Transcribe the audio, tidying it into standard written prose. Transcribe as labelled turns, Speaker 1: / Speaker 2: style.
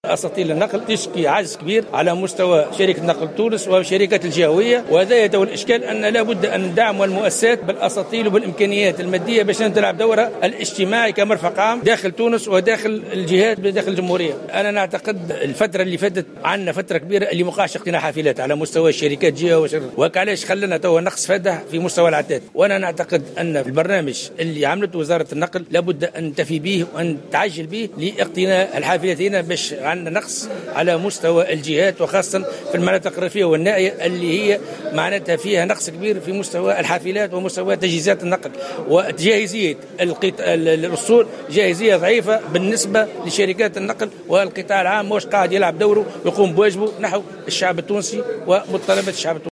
Speaker 1: أساطيل النقل تشكي عجز كبير على مستوى شركة نقل تونس وشركات الجهوية، وهذا يدعو الإشكال أن لابد أن ندعم المؤسسات بالأساطيل وبالإمكانيات المادية باش تلعب دورها الاجتماعي كمرفق عام داخل تونس وداخل الجهات داخل الجمهورية. أنا نعتقد الفترة اللي فاتت عندنا فترة كبيرة اللي مقاش اقتناء حافلات على مستوى الشركات جهة وكعلاش خلنا توا نقص فادح في مستوى العتاد. وأنا نعتقد أن البرنامج اللي عملته وزارة النقل لابد أن تفي به وأن تعجل به لاقتناء الحافلات هنا، باش عندنا نقص على مستوى الجهات وخاصة في المناطق الريفية والنائية اللي هي معناتها فيها نقص كبير في مستوى الحافلات ومستوى تجهيزات النقل، وجاهزية الأصول جاهزية ضعيفة بالنسبة لشركات النقل، والقطاع العام مش قاعد يلعب دوره ويقوم بواجبه نحو الشعب التونسي ومتطلبات الشعب التونسي.